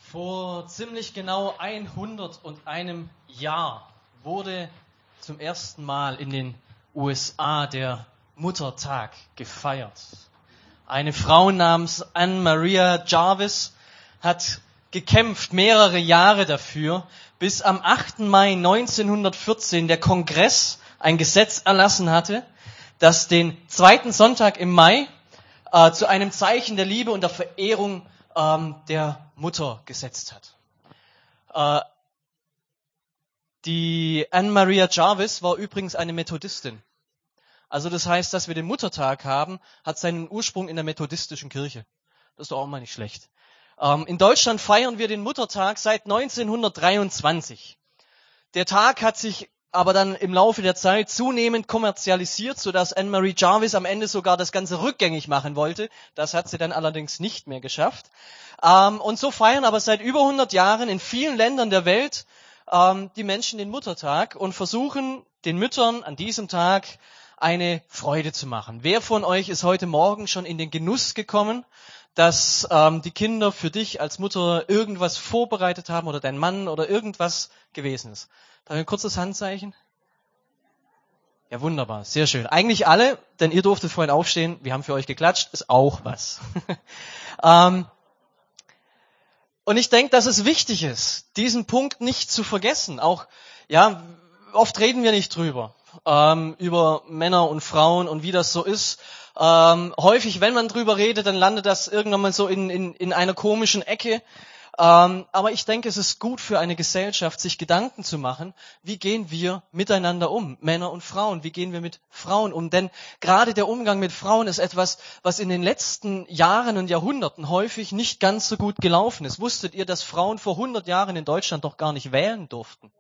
Vor ziemlich genau 101 Jahr wurde zum ersten Mal in den USA der Muttertag gefeiert. Eine Frau namens Anne Maria Jarvis hat gekämpft mehrere Jahre dafür, bis am 8. Mai 1914 der Kongress ein Gesetz erlassen hatte, das den zweiten Sonntag im Mai zu einem Zeichen der Liebe und der Verehrung der Mutter gesetzt hat. Die Anne Maria Jarvis war übrigens eine Methodistin. Also das heißt, dass wir den Muttertag haben, hat seinen Ursprung in der methodistischen Kirche. Das ist doch auch mal nicht schlecht. In Deutschland feiern wir den Muttertag seit 1923. Der Tag hat sich aber dann im Laufe der Zeit zunehmend kommerzialisiert, sodass Anne Maria Jarvis am Ende sogar das Ganze rückgängig machen wollte. Das hat sie dann allerdings nicht mehr geschafft. Und so feiern aber seit über 100 Jahren in vielen Ländern der Welt die Menschen den Muttertag und versuchen den Müttern an diesem Tag eine Freude zu machen. Wer von euch ist heute Morgen schon in den Genuss gekommen, dass die Kinder für dich als Mutter irgendwas vorbereitet haben oder dein Mann oder irgendwas gewesen ist? Da ein kurzes Handzeichen. Ja, wunderbar, sehr schön. Eigentlich alle, denn ihr durftet vorhin aufstehen, wir haben für euch geklatscht, ist auch was. Und ich denke, dass es wichtig ist, diesen Punkt nicht zu vergessen. Auch, ja, oft reden wir nicht drüber, über Männer und Frauen und wie das so ist. Häufig, wenn man drüber redet, dann landet das irgendwann mal so in einer komischen Ecke. Aber ich denke, es ist gut für eine Gesellschaft, sich Gedanken zu machen, wie gehen wir miteinander um, Männer und Frauen, wie gehen wir mit Frauen um? Denn gerade der Umgang mit Frauen ist etwas, was in den letzten Jahren und Jahrhunderten häufig nicht ganz so gut gelaufen ist. Wusstet ihr, dass Frauen vor 100 Jahren in Deutschland doch gar nicht wählen durften?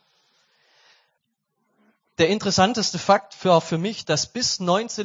Der interessanteste Fakt für mich, dass bis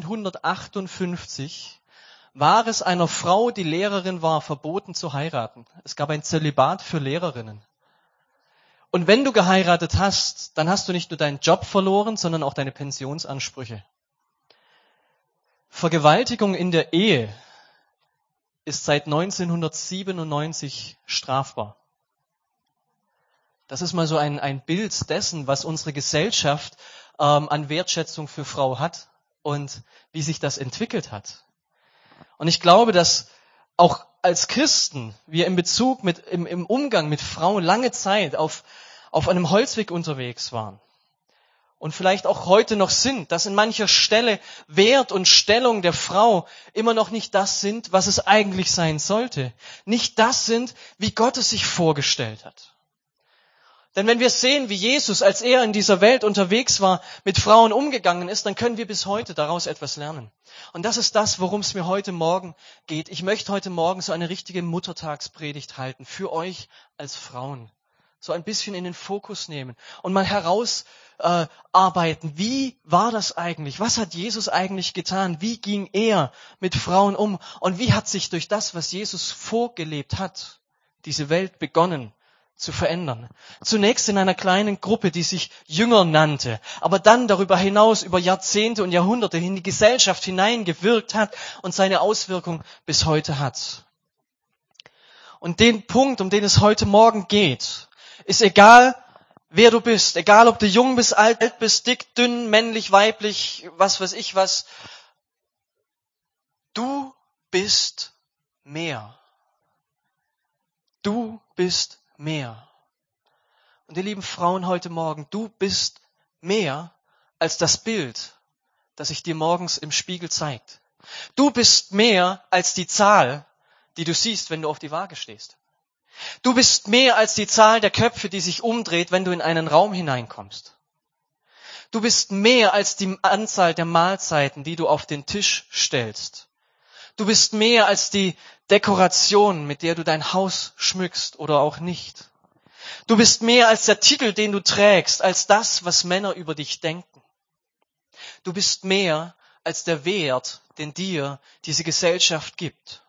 1958 war es einer Frau, die Lehrerin war, verboten zu heiraten. Es gab ein Zölibat für Lehrerinnen. Und wenn du geheiratet hast, dann hast du nicht nur deinen Job verloren, sondern auch deine Pensionsansprüche. Vergewaltigung in der Ehe ist seit 1997 strafbar. Das ist mal so ein Bild dessen, was unsere Gesellschaft an Wertschätzung für Frau hat und wie sich das entwickelt hat. Und ich glaube, dass auch als Christen wir in Bezug im Umgang mit Frauen lange Zeit auf einem Holzweg unterwegs waren. Und vielleicht auch heute noch sind, dass in mancher Stelle Wert und Stellung der Frau immer noch nicht das sind, was es eigentlich sein sollte. Nicht das sind, wie Gott es sich vorgestellt hat. Denn wenn wir sehen, wie Jesus, als er in dieser Welt unterwegs war, mit Frauen umgegangen ist, dann können wir bis heute daraus etwas lernen. Und das ist das, worum es mir heute Morgen geht. Ich möchte heute Morgen so eine richtige Muttertagspredigt halten für euch als Frauen. So ein bisschen in den Fokus nehmen und mal herausarbeiten, wie war das eigentlich? Was hat Jesus eigentlich getan? Wie ging er mit Frauen um? Und wie hat sich durch das, was Jesus vorgelebt hat, diese Welt begonnen zu verändern. Zunächst in einer kleinen Gruppe, die sich Jünger nannte, aber dann darüber hinaus über Jahrzehnte und Jahrhunderte in die Gesellschaft hineingewirkt hat und seine Auswirkung bis heute hat. Und den Punkt, um den es heute Morgen geht, ist egal, wer du bist, egal ob du jung bist, alt bist, dick, dünn, männlich, weiblich, was weiß ich was, du bist mehr. Du bist mehr. Und ihr lieben Frauen heute Morgen, du bist mehr als das Bild, das sich dir morgens im Spiegel zeigt. Du bist mehr als die Zahl, die du siehst, wenn du auf die Waage stehst. Du bist mehr als die Zahl der Köpfe, die sich umdreht, wenn du in einen Raum hineinkommst. Du bist mehr als die Anzahl der Mahlzeiten, die du auf den Tisch stellst. Du bist mehr als die Dekoration, mit der du dein Haus schmückst oder auch nicht. Du bist mehr als der Titel, den du trägst, als das, was Männer über dich denken. Du bist mehr als der Wert, den dir diese Gesellschaft gibt.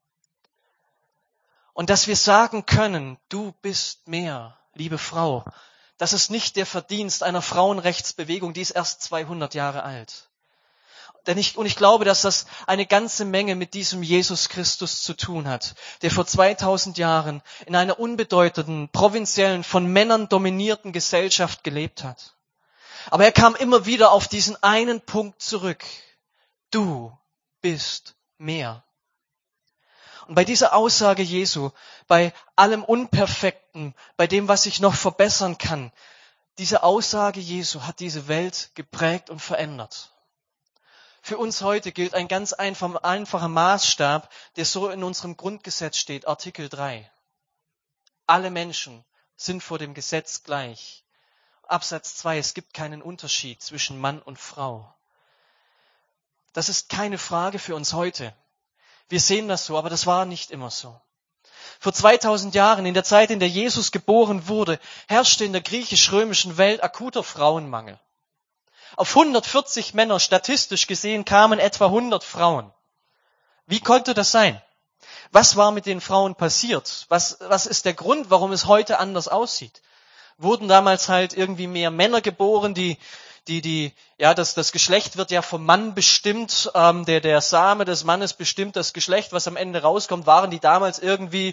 Und dass wir sagen können, du bist mehr, liebe Frau, das ist nicht der Verdienst einer Frauenrechtsbewegung, die ist erst 200 Jahre alt. Und ich glaube, dass das eine ganze Menge mit diesem Jesus Christus zu tun hat, der vor 2000 Jahren in einer unbedeutenden, provinziellen, von Männern dominierten Gesellschaft gelebt hat. Aber er kam immer wieder auf diesen einen Punkt zurück. Du bist mehr. Und bei dieser Aussage Jesu, bei allem Unperfekten, bei dem, was ich noch verbessern kann, diese Aussage Jesu hat diese Welt geprägt und verändert. Für uns heute gilt ein ganz einfacher Maßstab, der so in unserem Grundgesetz steht, Artikel 3. Alle Menschen sind vor dem Gesetz gleich. Absatz 2, es gibt keinen Unterschied zwischen Mann und Frau. Das ist keine Frage für uns heute. Wir sehen das so, aber das war nicht immer so. Vor 2000 Jahren, in der Zeit, in der Jesus geboren wurde, herrschte in der griechisch-römischen Welt akuter Frauenmangel. Auf 140 Männer, statistisch gesehen, kamen etwa 100 Frauen. Wie konnte das sein? Was war mit den Frauen passiert? Was ist der Grund, warum es heute anders aussieht? Wurden damals halt irgendwie mehr Männer geboren, das Geschlecht wird ja vom Mann bestimmt, der Same des Mannes bestimmt das Geschlecht, was am Ende rauskommt. Waren die damals irgendwie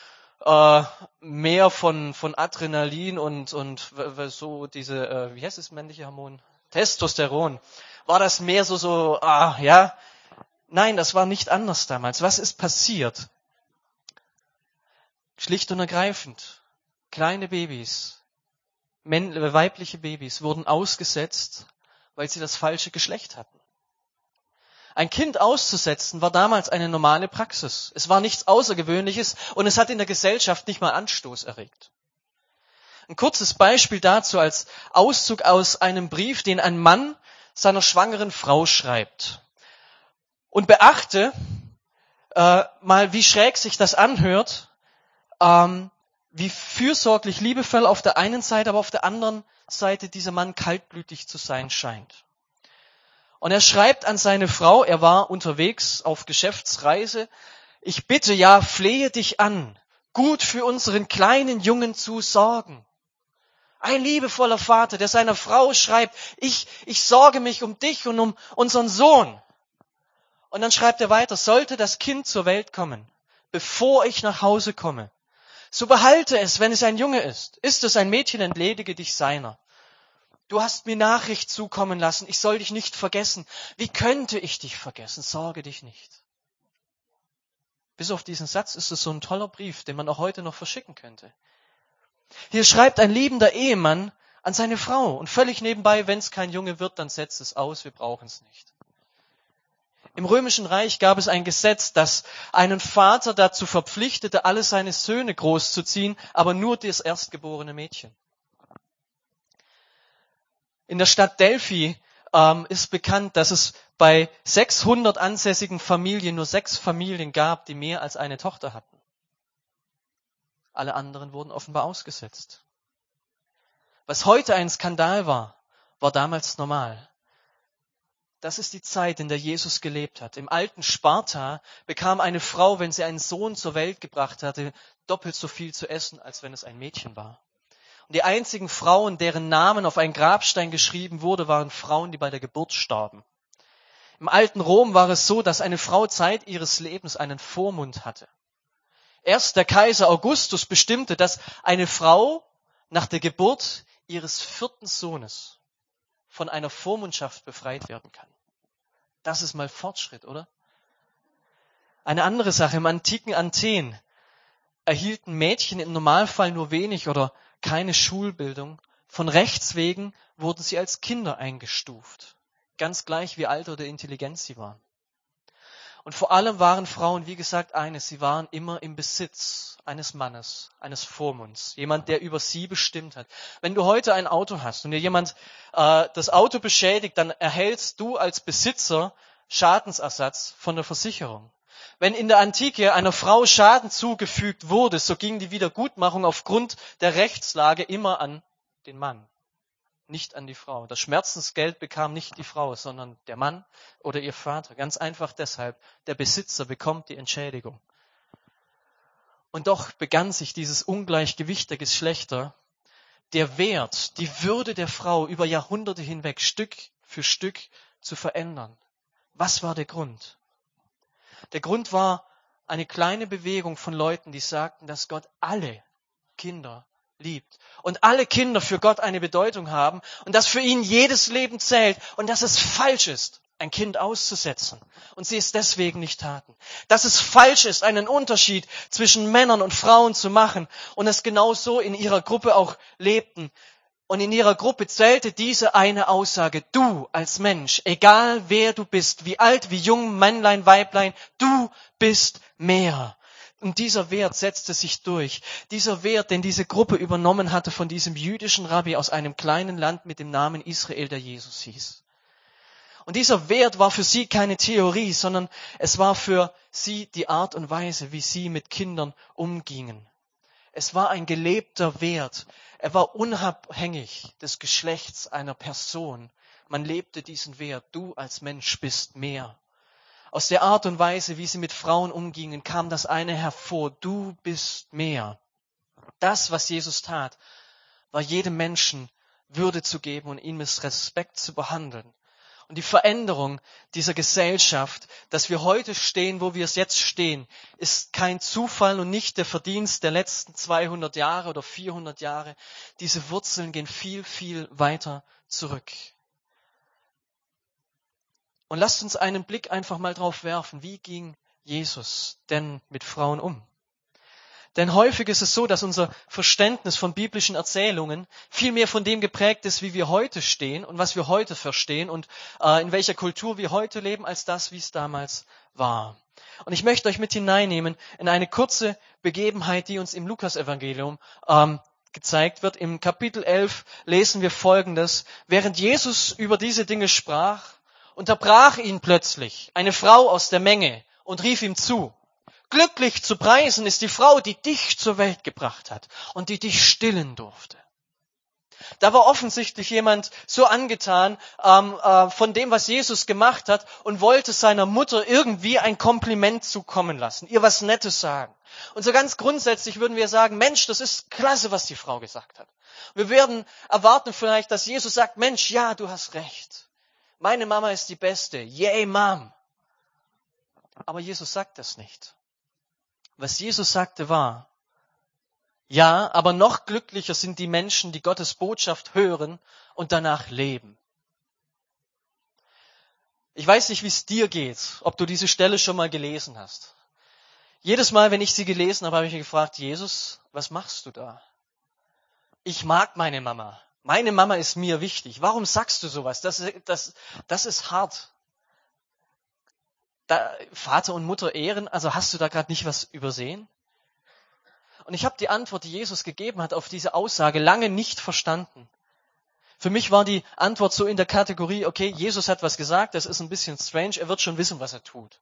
mehr von Adrenalin und so diese, wie heißt das männliche Hormon? Testosteron. War das mehr so, ja? Nein, das war nicht anders damals. Was ist passiert? Schlicht und ergreifend. Kleine Babys, weibliche Babys wurden ausgesetzt, weil sie das falsche Geschlecht hatten. Ein Kind auszusetzen war damals eine normale Praxis. Es war nichts Außergewöhnliches und es hat in der Gesellschaft nicht mal Anstoß erregt. Ein kurzes Beispiel dazu als Auszug aus einem Brief, den ein Mann seiner schwangeren Frau schreibt. Und beachte mal, wie schräg sich das anhört, wie fürsorglich, liebevoll auf der einen Seite, aber auf der anderen Seite dieser Mann kaltblütig zu sein scheint. Und er schreibt an seine Frau, er war unterwegs auf Geschäftsreise, ich bitte, ja, flehe dich an, gut für unseren kleinen Jungen zu sorgen. Ein liebevoller Vater, der seiner Frau schreibt, ich sorge mich um dich und um unseren Sohn. Und dann schreibt er weiter, sollte das Kind zur Welt kommen, bevor ich nach Hause komme, so behalte es, wenn es ein Junge ist. Ist es ein Mädchen, entledige dich seiner. Du hast mir Nachricht zukommen lassen, ich soll dich nicht vergessen. Wie könnte ich dich vergessen? Sorge dich nicht. Bis auf diesen Satz ist es so ein toller Brief, den man auch heute noch verschicken könnte. Hier schreibt ein liebender Ehemann an seine Frau und völlig nebenbei, wenn es kein Junge wird, dann setzt es aus, wir brauchen es nicht. Im Römischen Reich gab es ein Gesetz, das einen Vater dazu verpflichtete, alle seine Söhne großzuziehen, aber nur das erstgeborene Mädchen. In der Stadt Delphi ist bekannt, dass es bei 600 ansässigen Familien nur 6 Familien gab, die mehr als eine Tochter hatten. Alle anderen wurden offenbar ausgesetzt. Was heute ein Skandal war, war damals normal. Das ist die Zeit, in der Jesus gelebt hat. Im alten Sparta bekam eine Frau, wenn sie einen Sohn zur Welt gebracht hatte, doppelt so viel zu essen, als wenn es ein Mädchen war. Und die einzigen Frauen, deren Namen auf einen Grabstein geschrieben wurde, waren Frauen, die bei der Geburt starben. Im alten Rom war es so, dass eine Frau Zeit ihres Lebens einen Vormund hatte. Erst der Kaiser Augustus bestimmte, dass eine Frau nach der Geburt ihres 4. Sohnes von einer Vormundschaft befreit werden kann. Das ist mal Fortschritt, oder? Eine andere Sache, im antiken Athen erhielten Mädchen im Normalfall nur wenig oder keine Schulbildung. Von Rechts wegen wurden sie als Kinder eingestuft. Ganz gleich, wie alt oder intelligent sie waren. Und vor allem waren Frauen, wie gesagt, sie waren immer im Besitz eines Mannes, eines Vormunds. Jemand, der über sie bestimmt hat. Wenn du heute ein Auto hast und dir jemand das Auto beschädigt, dann erhältst du als Besitzer Schadensersatz von der Versicherung. Wenn in der Antike einer Frau Schaden zugefügt wurde, so ging die Wiedergutmachung aufgrund der Rechtslage immer an den Mann, nicht an die Frau. Das Schmerzensgeld bekam nicht die Frau, sondern der Mann oder ihr Vater. Ganz einfach deshalb, der Besitzer bekommt die Entschädigung. Und doch begann sich dieses Ungleichgewicht der Geschlechter, der Wert, die Würde der Frau über Jahrhunderte hinweg Stück für Stück zu verändern. Was war der Grund? Der Grund war eine kleine Bewegung von Leuten, die sagten, dass Gott alle Kinder liebt und alle Kinder für Gott eine Bedeutung haben und dass für ihn jedes Leben zählt und dass es falsch ist, ein Kind auszusetzen und sie es deswegen nicht taten. Dass es falsch ist, einen Unterschied zwischen Männern und Frauen zu machen und es genauso in ihrer Gruppe auch lebten. Und in ihrer Gruppe zählte diese eine Aussage: Du als Mensch, egal wer du bist, wie alt, wie jung, Männlein, Weiblein, du bist mehr. Und dieser Wert setzte sich durch. Dieser Wert, den diese Gruppe übernommen hatte von diesem jüdischen Rabbi aus einem kleinen Land mit dem Namen Israel, der Jesus hieß. Und dieser Wert war für sie keine Theorie, sondern es war für sie die Art und Weise, wie sie mit Kindern umgingen. Es war ein gelebter Wert. Er war unabhängig des Geschlechts einer Person. Man lebte diesen Wert. Du als Mensch bist mehr. Aus der Art und Weise, wie sie mit Frauen umgingen, kam das eine hervor: Du bist mehr. Das, was Jesus tat, war jedem Menschen Würde zu geben und ihn mit Respekt zu behandeln. Und die Veränderung dieser Gesellschaft, dass wir heute stehen, wo wir es jetzt stehen, ist kein Zufall und nicht der Verdienst der letzten 200 Jahre oder 400 Jahre. Diese Wurzeln gehen viel, viel weiter zurück. Und lasst uns einen Blick einfach mal drauf werfen. Wie ging Jesus denn mit Frauen um? Denn häufig ist es so, dass unser Verständnis von biblischen Erzählungen viel mehr von dem geprägt ist, wie wir heute stehen und was wir heute verstehen und in welcher Kultur wir heute leben, als das, wie es damals war. Und ich möchte euch mit hineinnehmen in eine kurze Begebenheit, die uns im Lukasevangelium gezeigt wird. Im Kapitel 11 lesen wir Folgendes: Während Jesus über diese Dinge sprach, unterbrach ihn plötzlich eine Frau aus der Menge und rief ihm zu: Glücklich zu preisen ist die Frau, die dich zur Welt gebracht hat und die dich stillen durfte. Da war offensichtlich jemand so angetan von dem, was Jesus gemacht hat, und wollte seiner Mutter irgendwie ein Kompliment zukommen lassen, ihr was Nettes sagen. Und so ganz grundsätzlich würden wir sagen: Mensch, das ist klasse, was die Frau gesagt hat. Wir werden erwarten vielleicht, dass Jesus sagt: Mensch, ja, du hast recht. Meine Mama ist die Beste. Yay, Mom. Aber Jesus sagt das nicht. Was Jesus sagte war: Ja, aber noch glücklicher sind die Menschen, die Gottes Botschaft hören und danach leben. Ich weiß nicht, wie es dir geht, ob du diese Stelle schon mal gelesen hast. Jedes Mal, wenn ich sie gelesen habe, habe ich mich gefragt: Jesus, was machst du da? Ich mag meine Mama. Meine Mama ist mir wichtig. Warum sagst du sowas? Das ist hart. Vater und Mutter ehren, also hast du da gerade nicht was übersehen? Und ich habe die Antwort, die Jesus gegeben hat auf diese Aussage, lange nicht verstanden. Für mich war die Antwort so in der Kategorie: Okay, Jesus hat was gesagt, das ist ein bisschen strange, er wird schon wissen, was er tut.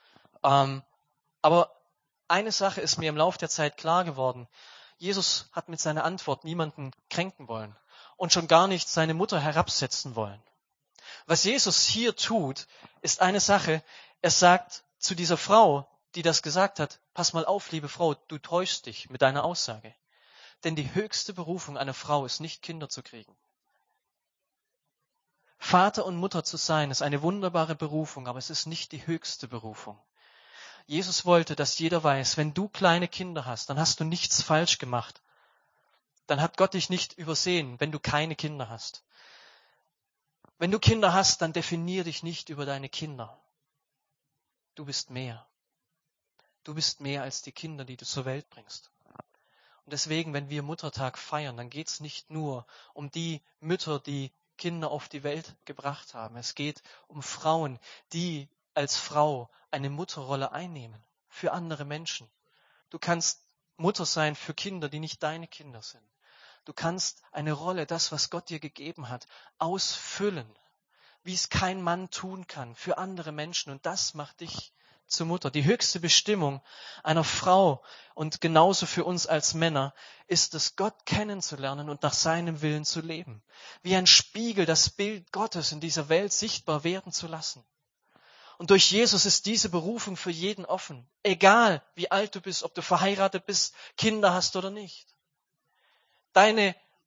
Aber eine Sache ist mir im Laufe der Zeit klar geworden: Jesus hat mit seiner Antwort niemanden kränken wollen und schon gar nicht seine Mutter herabsetzen wollen. Was Jesus hier tut, ist eine Sache. Er sagt zu dieser Frau, die das gesagt hat: Pass mal auf, liebe Frau, du täuschst dich mit deiner Aussage. Denn die höchste Berufung einer Frau ist nicht, Kinder zu kriegen. Vater und Mutter zu sein, ist eine wunderbare Berufung, aber es ist nicht die höchste Berufung. Jesus wollte, dass jeder weiß: Wenn du kleine Kinder hast, dann hast du nichts falsch gemacht. Dann hat Gott dich nicht übersehen, wenn du keine Kinder hast. Wenn du Kinder hast, dann definier dich nicht über deine Kinder. Du bist mehr. Du bist mehr als die Kinder, die du zur Welt bringst. Und deswegen, wenn wir Muttertag feiern, dann geht es nicht nur um die Mütter, die Kinder auf die Welt gebracht haben. Es geht um Frauen, die als Frau eine Mutterrolle einnehmen für andere Menschen. Du kannst Mutter sein für Kinder, die nicht deine Kinder sind. Du kannst eine Rolle, das, was Gott dir gegeben hat, ausfüllen, wie es kein Mann tun kann, für andere Menschen. Und das macht dich zur Mutter. Die höchste Bestimmung einer Frau und genauso für uns als Männer ist es, Gott kennenzulernen und nach seinem Willen zu leben. Wie ein Spiegel das Bild Gottes in dieser Welt sichtbar werden zu lassen. Und durch Jesus ist diese Berufung für jeden offen. Egal wie alt du bist, ob du verheiratet bist, Kinder hast oder nicht.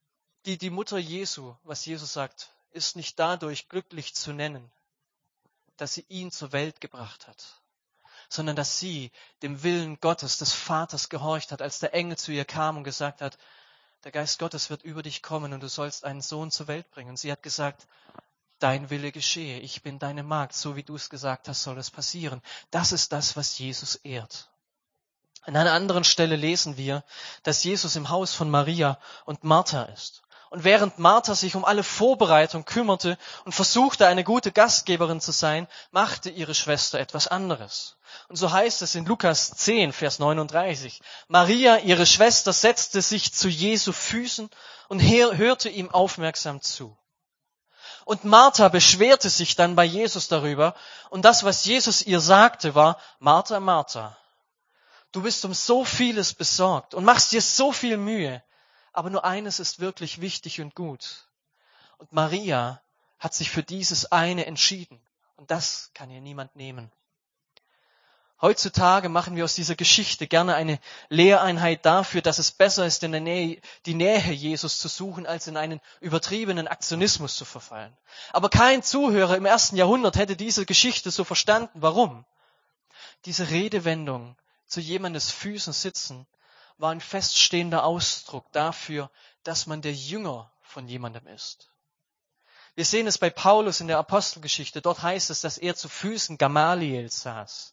Die Mutter Jesu, was Jesus sagt, ist nicht dadurch glücklich zu nennen, dass sie ihn zur Welt gebracht hat, sondern dass sie dem Willen Gottes, des Vaters, gehorcht hat, als der Engel zu ihr kam und gesagt hat, der Geist Gottes wird über dich kommen und du sollst einen Sohn zur Welt bringen. Und sie hat gesagt, dein Wille geschehe, ich bin deine Magd, so wie du es gesagt hast, soll es passieren. Das ist das, was Jesus ehrt. An einer anderen Stelle lesen wir, dass Jesus im Haus von Maria und Martha ist. Und während Martha sich um alle Vorbereitung kümmerte und versuchte, eine gute Gastgeberin zu sein, machte ihre Schwester etwas anderes. Und so heißt es in Lukas 10, Vers 39, Maria, ihre Schwester, setzte sich zu Jesu Füßen und hörte ihm aufmerksam zu. Und Martha beschwerte sich dann bei Jesus darüber. Und das, was Jesus ihr sagte, war, Martha, Martha, du bist um so vieles besorgt und machst dir so viel Mühe. Aber nur eines ist wirklich wichtig und gut. Und Maria hat sich für dieses eine entschieden. Und das kann ihr niemand nehmen. Heutzutage machen wir aus dieser Geschichte gerne eine Lehreinheit dafür, dass es besser ist, in der Nähe, die Nähe Jesus zu suchen, als in einen übertriebenen Aktionismus zu verfallen. Aber kein Zuhörer im 1. Jahrhundert hätte diese Geschichte so verstanden. Warum? Diese Redewendung, zu jemandes Füßen sitzen, war ein feststehender Ausdruck dafür, dass man der Jünger von jemandem ist. Wir sehen es bei Paulus in der Apostelgeschichte. Dort heißt es, dass er zu Füßen Gamaliels saß.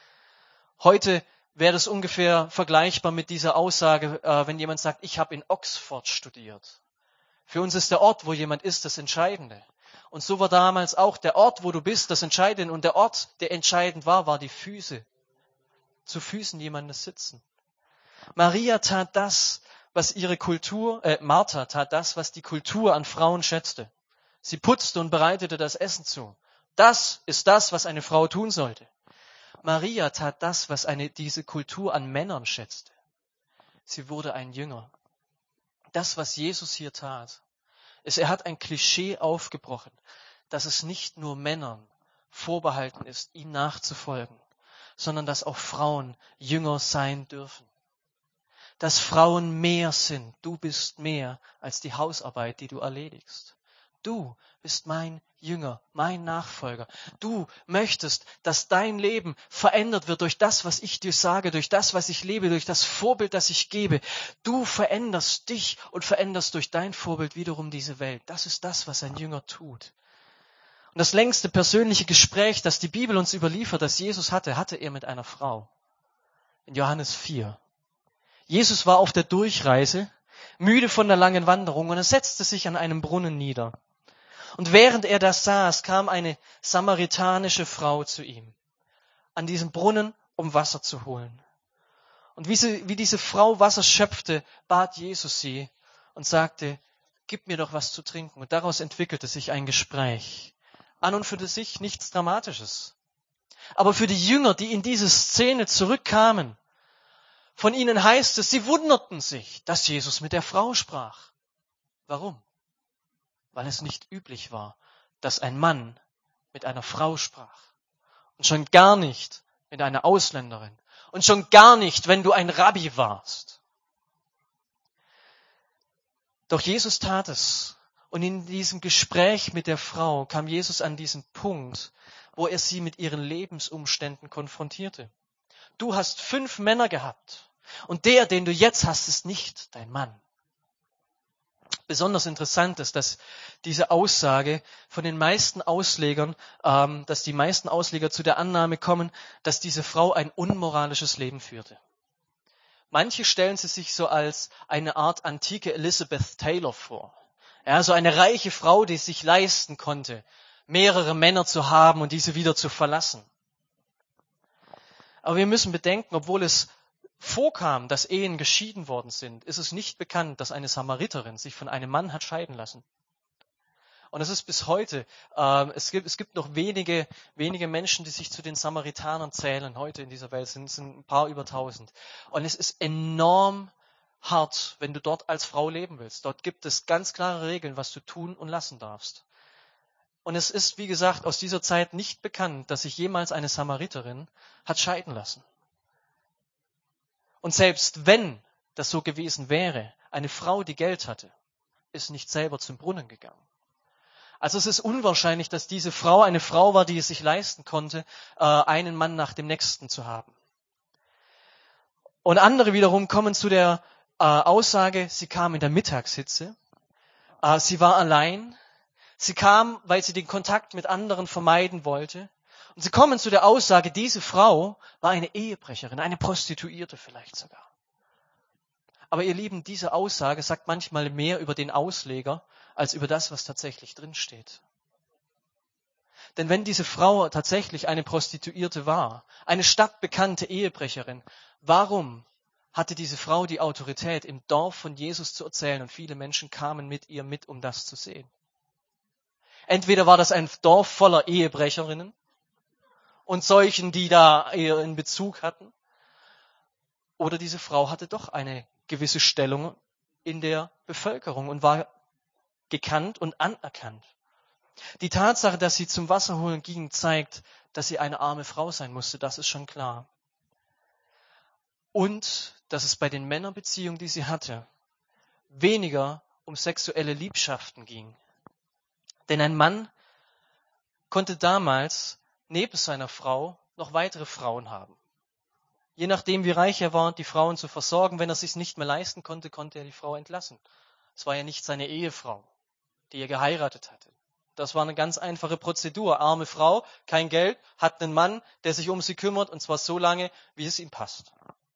Heute wäre das ungefähr vergleichbar mit dieser Aussage, wenn jemand sagt, ich habe in Oxford studiert. Für uns ist der Ort, wo jemand ist, das Entscheidende. Und so war damals auch der Ort, wo du bist, das Entscheidende. Und der Ort, der entscheidend war die Füße. Zu Füßen jemandes sitzen. Maria tat das, was Martha tat das, was die Kultur an Frauen schätzte. Sie putzte und bereitete das Essen zu. Das ist das, was eine Frau tun sollte. Maria tat das, was diese Kultur an Männern schätzte. Sie wurde ein Jünger. Das, was Jesus hier tat, ist, er hat ein Klischee aufgebrochen, dass es nicht nur Männern vorbehalten ist, ihm nachzufolgen, sondern dass auch Frauen Jünger sein dürfen. Dass Frauen mehr sind. Du bist mehr als die Hausarbeit, die du erledigst. Du bist mein Jünger, mein Nachfolger. Du möchtest, dass dein Leben verändert wird durch das, was ich dir sage, durch das, was ich lebe, durch das Vorbild, das ich gebe. Du veränderst dich und veränderst durch dein Vorbild wiederum diese Welt. Das ist das, was ein Jünger tut. Und das längste persönliche Gespräch, das die Bibel uns überliefert, das Jesus hatte er mit einer Frau. In Johannes 4. Jesus war auf der Durchreise, müde von der langen Wanderung, und er setzte sich an einem Brunnen nieder. Und während er da saß, kam eine samaritanische Frau zu ihm, an diesem Brunnen, um Wasser zu holen. Und wie diese Frau Wasser schöpfte, bat Jesus sie und sagte, gib mir doch was zu trinken. Und daraus entwickelte sich ein Gespräch. An und für sich nichts Dramatisches. Aber für die Jünger, die in diese Szene zurückkamen, von ihnen heißt es, sie wunderten sich, dass Jesus mit der Frau sprach. Warum? Weil es nicht üblich war, dass ein Mann mit einer Frau sprach. Und schon gar nicht mit einer Ausländerin. Und schon gar nicht, wenn du ein Rabbi warst. Doch Jesus tat es. Und in diesem Gespräch mit der Frau kam Jesus an diesen Punkt, wo er sie mit ihren Lebensumständen konfrontierte. Du hast 5 Männer gehabt und der, den du jetzt hast, ist nicht dein Mann. Besonders interessant ist, dass diese Aussage von den meisten Auslegern, dass die meisten Ausleger zu der Annahme kommen, dass diese Frau ein unmoralisches Leben führte. Manche stellen sie sich so als eine Art antike Elizabeth Taylor vor. Ja, so eine reiche Frau, die es sich leisten konnte, mehrere Männer zu haben und diese wieder zu verlassen. Aber wir müssen bedenken, obwohl es vorkam, dass Ehen geschieden worden sind, ist es nicht bekannt, dass eine Samariterin sich von einem Mann hat scheiden lassen. Und es ist bis heute, es gibt noch wenige Menschen, die sich zu den Samaritanern zählen heute in dieser Welt, sind ein paar über 1000. Und es ist enorm hart, wenn du dort als Frau leben willst. Dort gibt es ganz klare Regeln, was du tun und lassen darfst. Und es ist, wie gesagt, aus dieser Zeit nicht bekannt, dass sich jemals eine Samariterin hat scheiden lassen. Und selbst wenn das so gewesen wäre, eine Frau, die Geld hatte, ist nicht selber zum Brunnen gegangen. Also es ist unwahrscheinlich, dass diese Frau eine Frau war, die es sich leisten konnte, einen Mann nach dem nächsten zu haben. Und andere wiederum kommen zu der Aussage, sie kam in der Mittagshitze, sie war allein, sie kam, weil sie den Kontakt mit anderen vermeiden wollte. Und sie kommen zu der Aussage, diese Frau war eine Ehebrecherin, eine Prostituierte vielleicht sogar. Aber ihr Lieben, diese Aussage sagt manchmal mehr über den Ausleger, als über das, was tatsächlich drinsteht. Denn wenn diese Frau tatsächlich eine Prostituierte war, eine stadtbekannte Ehebrecherin, warum hatte diese Frau die Autorität, im Dorf von Jesus zu erzählen und viele Menschen kamen mit ihr mit, um das zu sehen? Entweder war das ein Dorf voller Ehebrecherinnen und solchen, die da eher in Bezug hatten, oder diese Frau hatte doch eine gewisse Stellung in der Bevölkerung und war gekannt und anerkannt. Die Tatsache, dass sie zum Wasserholen ging, zeigt, dass sie eine arme Frau sein musste, das ist schon klar. Und dass es bei den Männerbeziehungen, die sie hatte, weniger um sexuelle Liebschaften ging. Denn ein Mann konnte damals neben seiner Frau noch weitere Frauen haben. Je nachdem, wie reich er war, die Frauen zu versorgen, wenn er es sich nicht mehr leisten konnte, konnte er die Frau entlassen. Es war ja nicht seine Ehefrau, die er geheiratet hatte. Das war eine ganz einfache Prozedur. Arme Frau, kein Geld, hat einen Mann, der sich um sie kümmert, und zwar so lange, wie es ihm passt.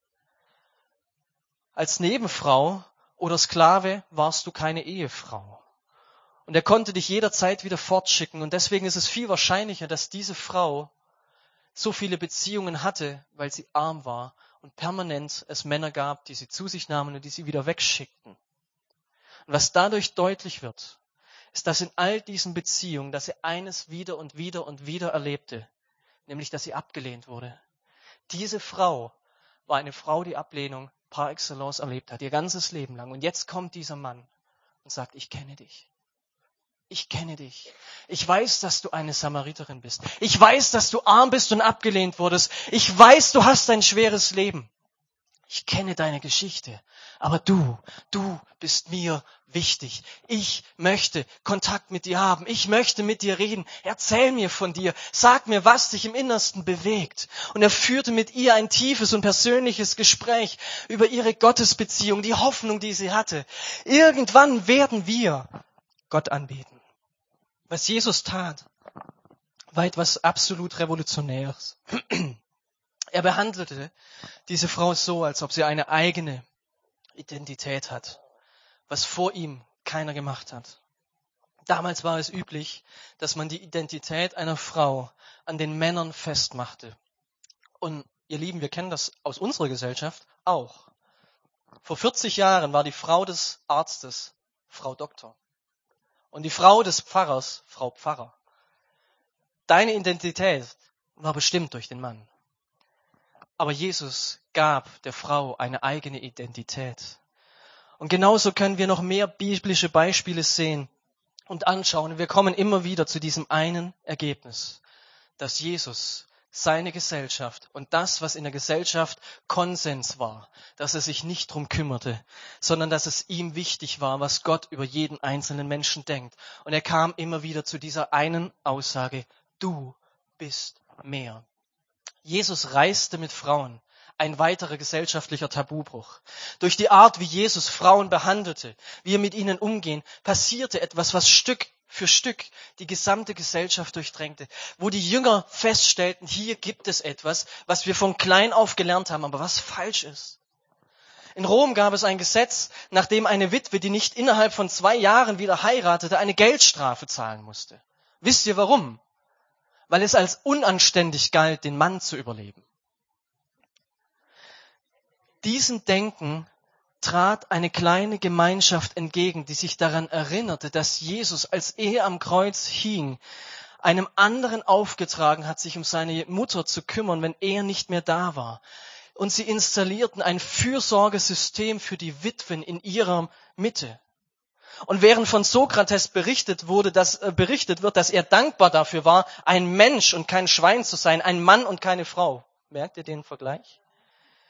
Als Nebenfrau oder Sklave warst du keine Ehefrau. Und er konnte dich jederzeit wieder fortschicken. Und deswegen ist es viel wahrscheinlicher, dass diese Frau so viele Beziehungen hatte, weil sie arm war und permanent es Männer gab, die sie zu sich nahmen und die sie wieder wegschickten. Und was dadurch deutlich wird, ist, dass in all diesen Beziehungen, dass sie eines wieder und wieder und wieder erlebte, nämlich, dass sie abgelehnt wurde. Diese Frau war eine Frau, die Ablehnung par excellence erlebt hat, ihr ganzes Leben lang. Und jetzt kommt dieser Mann und sagt, ich kenne dich. Ich kenne dich. Ich weiß, dass du eine Samariterin bist. Ich weiß, dass du arm bist und abgelehnt wurdest. Ich weiß, du hast ein schweres Leben. Ich kenne deine Geschichte. Aber du bist mir wichtig. Ich möchte Kontakt mit dir haben. Ich möchte mit dir reden. Erzähl mir von dir. Sag mir, was dich im Innersten bewegt. Und er führte mit ihr ein tiefes und persönliches Gespräch über ihre Gottesbeziehung, die Hoffnung, die sie hatte. Irgendwann werden wir Gott anbeten. Was Jesus tat, war etwas absolut Revolutionäres. Er behandelte diese Frau so, als ob sie eine eigene Identität hat, was vor ihm keiner gemacht hat. Damals war es üblich, dass man die Identität einer Frau an den Männern festmachte. Und ihr Lieben, wir kennen das aus unserer Gesellschaft auch. Vor 40 Jahren war die Frau des Arztes Frau Doktor und die Frau des Pfarrers Frau Pfarrer. Deine Identität war bestimmt durch den Mann. Aber Jesus gab der Frau eine eigene Identität. Und genauso können wir noch mehr biblische Beispiele sehen und anschauen. Wir kommen immer wieder zu diesem einen Ergebnis, dass Jesus seine Gesellschaft und das, was in der Gesellschaft Konsens war, dass er sich nicht drum kümmerte, sondern dass es ihm wichtig war, was Gott über jeden einzelnen Menschen denkt. Und er kam immer wieder zu dieser einen Aussage, du bist mehr. Jesus reiste mit Frauen, ein weiterer gesellschaftlicher Tabubruch. Durch die Art, wie Jesus Frauen behandelte, wie er mit ihnen umging, passierte etwas, was Stück für Stück die gesamte Gesellschaft durchdrängte, wo die Jünger feststellten, hier gibt es etwas, was wir von klein auf gelernt haben, aber was falsch ist. In Rom gab es ein Gesetz, nach dem eine Witwe, die nicht innerhalb von 2 Jahren wieder heiratete, eine Geldstrafe zahlen musste. Wisst ihr warum? Weil es als unanständig galt, den Mann zu überleben. Diesem Denken trat eine kleine Gemeinschaft entgegen, die sich daran erinnerte, dass Jesus, als er am Kreuz hing, einem anderen aufgetragen hat, sich um seine Mutter zu kümmern, wenn er nicht mehr da war. Und sie installierten ein Fürsorgesystem für die Witwen in ihrer Mitte. Und während von Sokrates berichtet wird, dass er dankbar dafür war, ein Mensch und kein Schwein zu sein, ein Mann und keine Frau. Merkt ihr den Vergleich?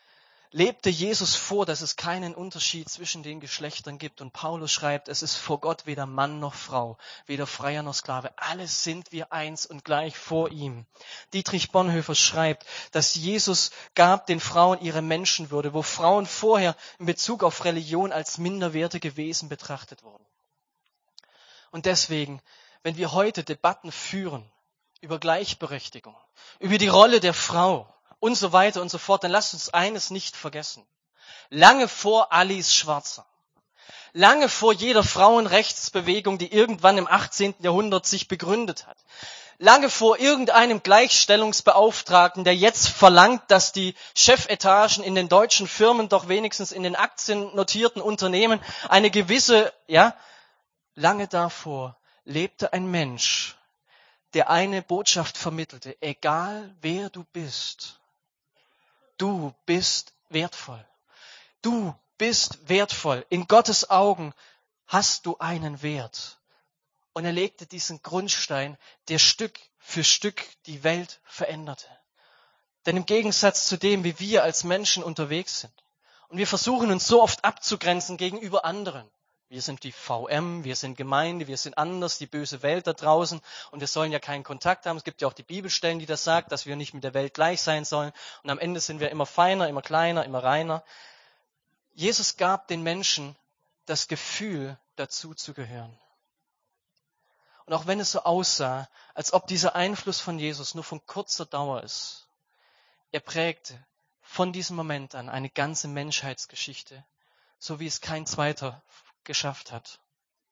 lebte Jesus vor, dass es keinen Unterschied zwischen den Geschlechtern gibt. Und Paulus schreibt, es ist vor Gott weder Mann noch Frau, weder Freier noch Sklave. Alles sind wir eins und gleich vor ihm. Dietrich Bonhoeffer schreibt, dass Jesus gab den Frauen ihre Menschenwürde, wo Frauen vorher in Bezug auf Religion als minderwertige Wesen betrachtet wurden. Und deswegen, wenn wir heute Debatten führen über Gleichberechtigung, über die Rolle der Frau, und so weiter und so fort, dann lasst uns eines nicht vergessen. Lange vor Alice Schwarzer, lange vor jeder Frauenrechtsbewegung, die irgendwann im 18. Jahrhundert sich begründet hat, lange vor irgendeinem Gleichstellungsbeauftragten, der jetzt verlangt, dass die Chefetagen in den deutschen Firmen doch wenigstens in den aktiennotierten Unternehmen eine gewisse, lange davor lebte ein Mensch, der eine Botschaft vermittelte, egal wer du bist, du bist wertvoll. Du bist wertvoll. In Gottes Augen hast du einen Wert. Und er legte diesen Grundstein, der Stück für Stück die Welt veränderte. Denn im Gegensatz zu dem, wie wir als Menschen unterwegs sind, und wir versuchen uns so oft abzugrenzen gegenüber anderen. Wir sind die VM, wir sind Gemeinde, wir sind anders, die böse Welt da draußen und wir sollen ja keinen Kontakt haben. Es gibt ja auch die Bibelstellen, die das sagt, dass wir nicht mit der Welt gleich sein sollen. Und am Ende sind wir immer feiner, immer kleiner, immer reiner. Jesus gab den Menschen das Gefühl, dazu zu gehören. Und auch wenn es so aussah, als ob dieser Einfluss von Jesus nur von kurzer Dauer ist, er prägte von diesem Moment an eine ganze Menschheitsgeschichte, so wie es kein zweiter geschafft hat.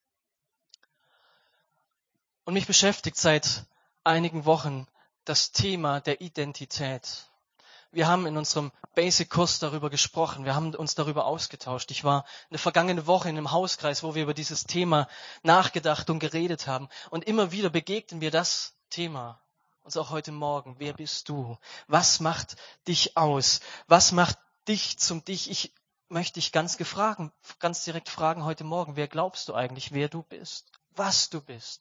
Und mich beschäftigt seit einigen Wochen das Thema der Identität. Wir haben in unserem Basic-Kurs darüber gesprochen, wir haben uns darüber ausgetauscht. Ich war eine vergangene Woche in einem Hauskreis, wo wir über dieses Thema nachgedacht und geredet haben. Und immer wieder begegnen wir das Thema. Uns auch heute Morgen. Wer bist du? Was macht dich aus? Was macht dich zum Dich? Ich möchte dich ganz direkt fragen heute Morgen, wer glaubst du eigentlich, wer du bist? Was du bist?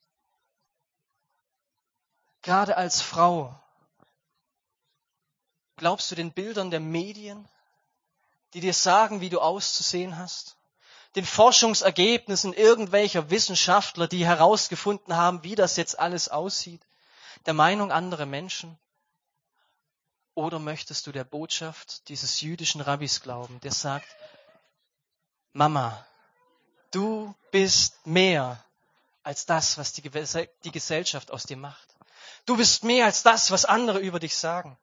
Gerade als Frau, glaubst du den Bildern der Medien, die dir sagen, wie du auszusehen hast? Den Forschungsergebnissen irgendwelcher Wissenschaftler, die herausgefunden haben, wie das jetzt alles aussieht? Der Meinung anderer Menschen? Oder möchtest du der Botschaft dieses jüdischen Rabbis glauben, der sagt, Mama, du bist mehr als das, was die Gesellschaft aus dir macht. Du bist mehr als das, was andere über dich sagen.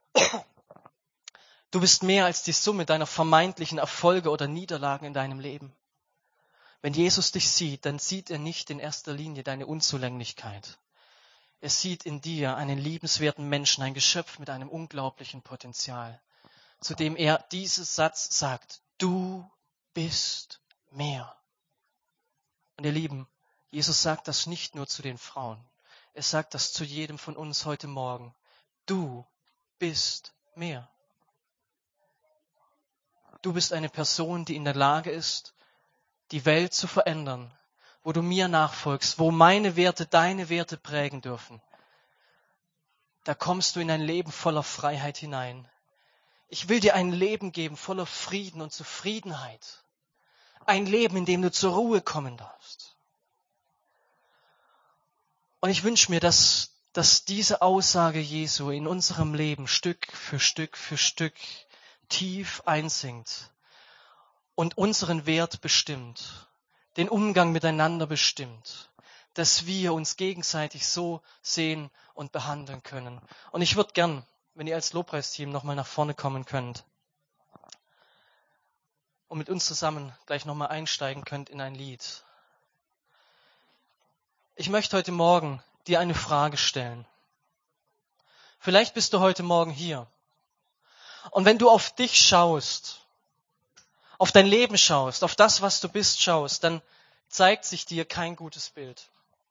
Du bist mehr als die Summe deiner vermeintlichen Erfolge oder Niederlagen in deinem Leben. Wenn Jesus dich sieht, dann sieht er nicht in erster Linie deine Unzulänglichkeit. Er sieht in dir einen liebenswerten Menschen, ein Geschöpf mit einem unglaublichen Potenzial, zu dem er diesen Satz sagt, du bist mehr. Und ihr Lieben, Jesus sagt das nicht nur zu den Frauen, er sagt das zu jedem von uns heute Morgen. Du bist mehr. Du bist eine Person, die in der Lage ist, die Welt zu verändern, wo du mir nachfolgst, wo meine Werte deine Werte prägen dürfen. Da kommst du in ein Leben voller Freiheit hinein. Ich will dir ein Leben geben voller Frieden und Zufriedenheit. Ein Leben, in dem du zur Ruhe kommen darfst. Und ich wünsche mir, dass diese Aussage Jesu in unserem Leben Stück für Stück für Stück tief einsinkt und unseren Wert bestimmt, den Umgang miteinander bestimmt, dass wir uns gegenseitig so sehen und behandeln können. Und ich würde gern, wenn ihr als Lobpreisteam nochmal nach vorne kommen könnt und mit uns zusammen gleich nochmal einsteigen könnt in ein Lied. Ich möchte heute Morgen dir eine Frage stellen. Vielleicht bist du heute Morgen hier. Und wenn du auf dich schaust, auf dein Leben schaust, auf das, was du bist, schaust, dann zeigt sich dir kein gutes Bild.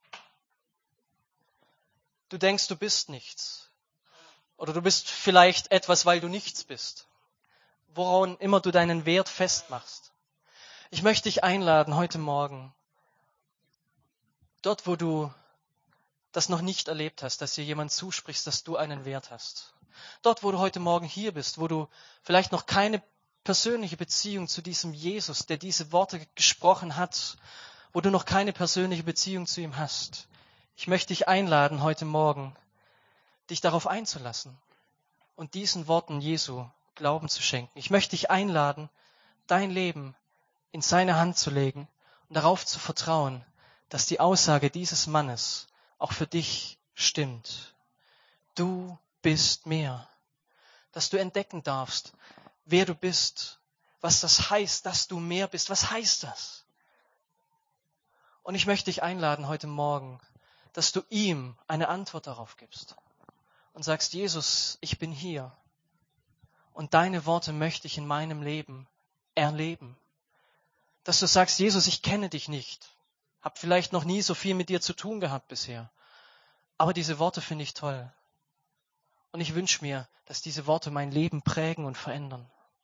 Du denkst, du bist nichts. Oder du bist vielleicht etwas, weil du nichts bist. Woran immer du deinen Wert festmachst. Ich möchte dich einladen heute Morgen, dort wo du das noch nicht erlebt hast, dass dir jemand zuspricht, dass du einen Wert hast. Dort wo du heute Morgen hier bist, wo du vielleicht noch keine persönliche Beziehung zu diesem Jesus, der diese Worte gesprochen hat, wo du noch keine persönliche Beziehung zu ihm hast. Ich möchte dich einladen, heute Morgen dich darauf einzulassen und diesen Worten Jesu Glauben zu schenken. Ich möchte dich einladen, dein Leben in seine Hand zu legen und darauf zu vertrauen, dass die Aussage dieses Mannes auch für dich stimmt. Du bist mehr. Dass du entdecken darfst, wer du bist, was das heißt, dass du mehr bist. Was heißt das? Und ich möchte dich einladen heute Morgen, dass du ihm eine Antwort darauf gibst und sagst, Jesus, ich bin hier und deine Worte möchte ich in meinem Leben erleben. Dass du sagst, Jesus, ich kenne dich nicht, hab vielleicht noch nie so viel mit dir zu tun gehabt bisher, aber diese Worte finde ich toll. Und ich wünsche mir, dass diese Worte mein Leben prägen und verändern.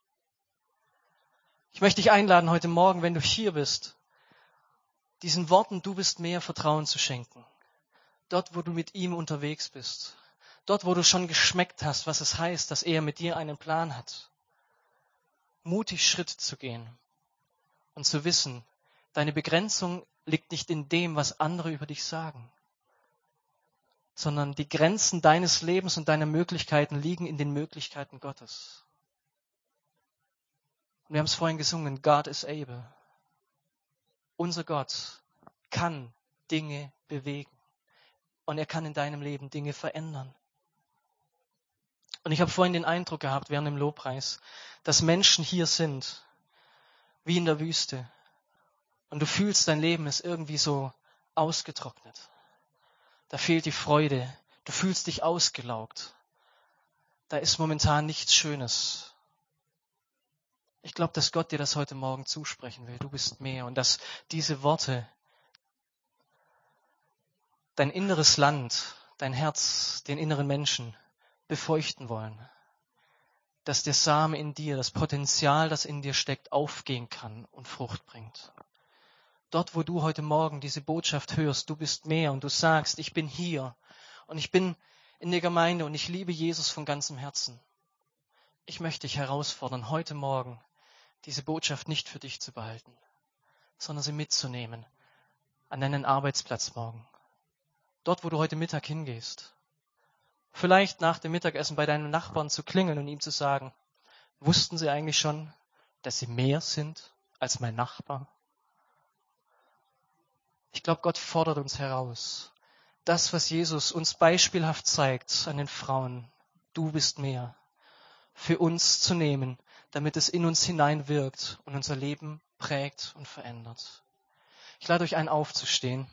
Ich möchte dich einladen, heute Morgen, wenn du hier bist, diesen Worten, du bist mehr, Vertrauen zu schenken. Dort, wo du mit ihm unterwegs bist. Dort, wo du schon geschmeckt hast, was es heißt, dass er mit dir einen Plan hat. Mutig Schritt zu gehen und zu wissen, deine Begrenzung liegt nicht in dem, was andere über dich sagen, sondern die Grenzen deines Lebens und deiner Möglichkeiten liegen in den Möglichkeiten Gottes. Und wir haben es vorhin gesungen, God is able. Unser Gott kann Dinge bewegen und er kann in deinem Leben Dinge verändern. Und ich habe vorhin den Eindruck gehabt, während dem Lobpreis, dass Menschen hier sind, wie in der Wüste. Und du fühlst, dein Leben ist irgendwie so ausgetrocknet. Da fehlt die Freude. Du fühlst dich ausgelaugt. Da ist momentan nichts Schönes. Ich glaube, dass Gott dir das heute Morgen zusprechen will. Du bist mehr. Und dass diese Worte dein inneres Land, dein Herz, den inneren Menschen befeuchten wollen. Dass der Same in dir, das Potenzial, das in dir steckt, aufgehen kann und Frucht bringt. Dort, wo du heute Morgen diese Botschaft hörst, du bist mehr und du sagst, ich bin hier und ich bin in der Gemeinde und ich liebe Jesus von ganzem Herzen. Ich möchte dich herausfordern, heute Morgen diese Botschaft nicht für dich zu behalten, sondern sie mitzunehmen an deinen Arbeitsplatz morgen. Dort, wo du heute Mittag hingehst. Vielleicht nach dem Mittagessen bei deinem Nachbarn zu klingeln und ihm zu sagen, wussten Sie eigentlich schon, dass Sie mehr sind als mein Nachbar? Ich glaube, Gott fordert uns heraus. Das, was Jesus uns beispielhaft zeigt an den Frauen, du bist mehr, für uns zu nehmen, damit es in uns hineinwirkt und unser Leben prägt und verändert. Ich lade euch ein, aufzustehen.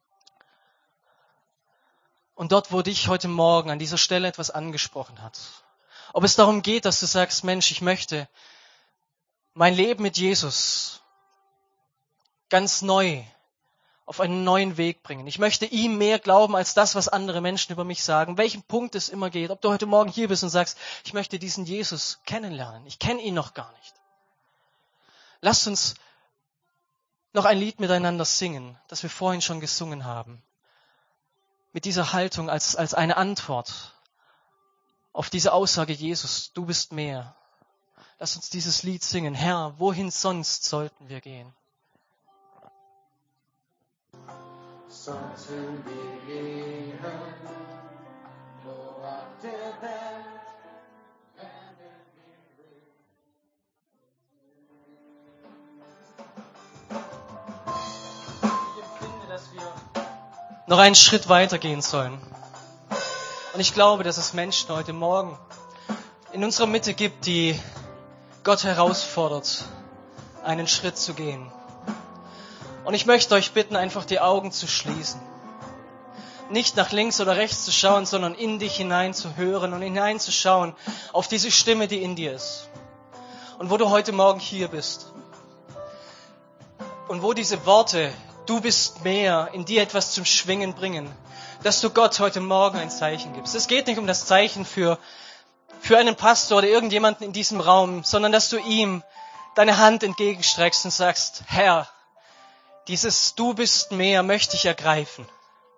Und dort, wo dich heute Morgen an dieser Stelle etwas angesprochen hat, ob es darum geht, dass du sagst, Mensch, ich möchte mein Leben mit Jesus ganz neu auf einen neuen Weg bringen. Ich möchte ihm mehr glauben als das, was andere Menschen über mich sagen. Welchen Punkt es immer geht. Ob du heute Morgen hier bist und sagst, ich möchte diesen Jesus kennenlernen. Ich kenne ihn noch gar nicht. Lasst uns noch ein Lied miteinander singen, das wir vorhin schon gesungen haben. Mit dieser Haltung als eine Antwort auf diese Aussage, Jesus, du bist mehr. Lass uns dieses Lied singen. Herr, wohin sonst sollten wir gehen? Sollten wir gehen, wo auf der Welt werden wir Ich empfinde, dass wir noch einen Schritt weiter gehen sollen. Und ich glaube, dass es Menschen heute Morgen in unserer Mitte gibt, die Gott herausfordert, einen Schritt zu gehen. Und ich möchte euch bitten, einfach die Augen zu schließen. Nicht nach links oder rechts zu schauen, sondern in dich hinein zu hören und hineinzuschauen auf diese Stimme, die in dir ist. Und wo du heute Morgen hier bist. Und wo diese Worte, du bist mehr, in dir etwas zum Schwingen bringen. Dass du Gott heute Morgen ein Zeichen gibst. Es geht nicht um das Zeichen für einen Pastor oder irgendjemanden in diesem Raum, sondern dass du ihm deine Hand entgegenstreckst und sagst, Herr, dieses Du bist mehr möchte ich ergreifen.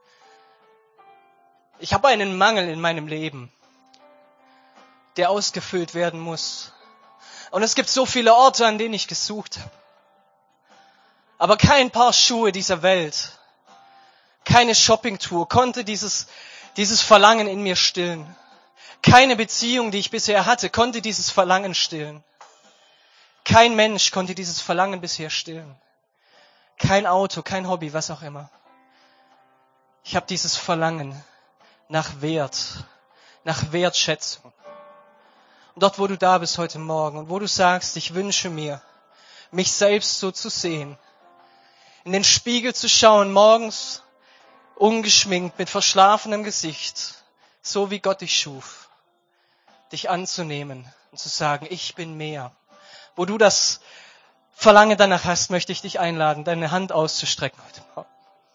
Ich habe einen Mangel in meinem Leben, der ausgefüllt werden muss. Und es gibt so viele Orte, an denen ich gesucht habe. Aber kein Paar Schuhe dieser Welt, keine Shoppingtour konnte dieses Verlangen in mir stillen. Keine Beziehung, die ich bisher hatte, konnte dieses Verlangen stillen. Kein Mensch konnte dieses Verlangen bisher stillen. Kein Auto, kein Hobby, was auch immer. Ich habe dieses Verlangen nach Wert, nach Wertschätzung. Und dort, wo du da bist heute Morgen und wo du sagst, ich wünsche mir, mich selbst so zu sehen, in den Spiegel zu schauen, morgens ungeschminkt, mit verschlafenem Gesicht, so wie Gott dich schuf, dich anzunehmen und zu sagen, ich bin mehr. Wo du das Verlangen danach hast, möchte ich dich einladen, deine Hand auszustrecken heute Morgen.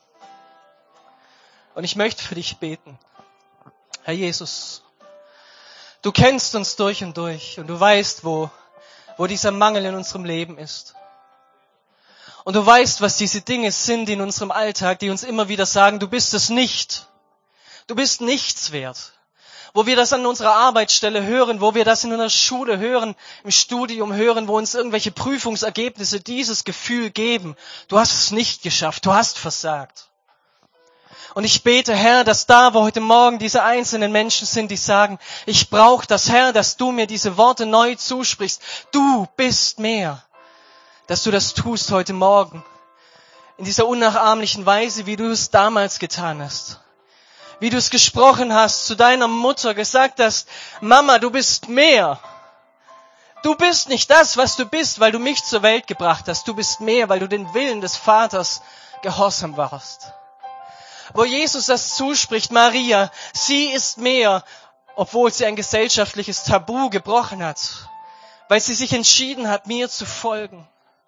Und ich möchte für dich beten. Herr Jesus, du kennst uns durch und du weißt, wo dieser Mangel in unserem Leben ist. Und du weißt, was diese Dinge sind in unserem Alltag, die uns immer wieder sagen, du bist es nicht. Du bist nichts wert. Wo wir das an unserer Arbeitsstelle hören, wo wir das in unserer Schule hören, im Studium hören, wo uns irgendwelche Prüfungsergebnisse dieses Gefühl geben. Du hast es nicht geschafft, du hast versagt. Und ich bete, Herr, dass da, wo heute Morgen diese einzelnen Menschen sind, die sagen, ich brauche das, Herr, dass du mir diese Worte neu zusprichst. Du bist mehr. Dass du das tust heute Morgen. In dieser unnachahmlichen Weise, wie du es damals getan hast. Wie du es gesprochen hast, zu deiner Mutter gesagt hast, Mama, du bist mehr. Du bist nicht das, was du bist, weil du mich zur Welt gebracht hast. Du bist mehr, weil du den Willen des Vaters gehorsam warst. Wo Jesus das zuspricht, Maria, sie ist mehr, obwohl sie ein gesellschaftliches Tabu gebrochen hat, weil sie sich entschieden hat, mir zu folgen.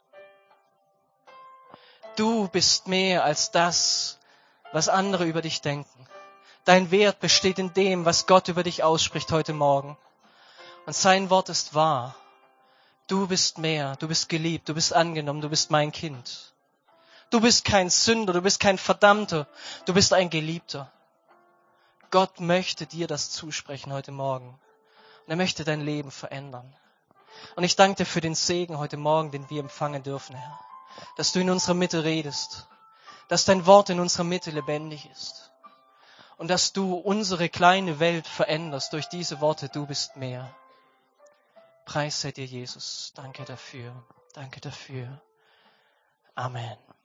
Du bist mehr als das, was andere über dich denken. Dein Wert besteht in dem, was Gott über dich ausspricht heute Morgen. Und sein Wort ist wahr. Du bist mehr, du bist geliebt, du bist angenommen, du bist mein Kind. Du bist kein Sünder, du bist kein Verdammter, du bist ein Geliebter. Gott möchte dir das zusprechen heute Morgen. Und er möchte dein Leben verändern. Und ich danke dir für den Segen heute Morgen, den wir empfangen dürfen, Herr. Dass du in unserer Mitte redest. Dass dein Wort in unserer Mitte lebendig ist. Und dass du unsere kleine Welt veränderst durch diese Worte, du bist mehr. Preis sei dir, Jesus. Danke dafür. Danke dafür. Amen.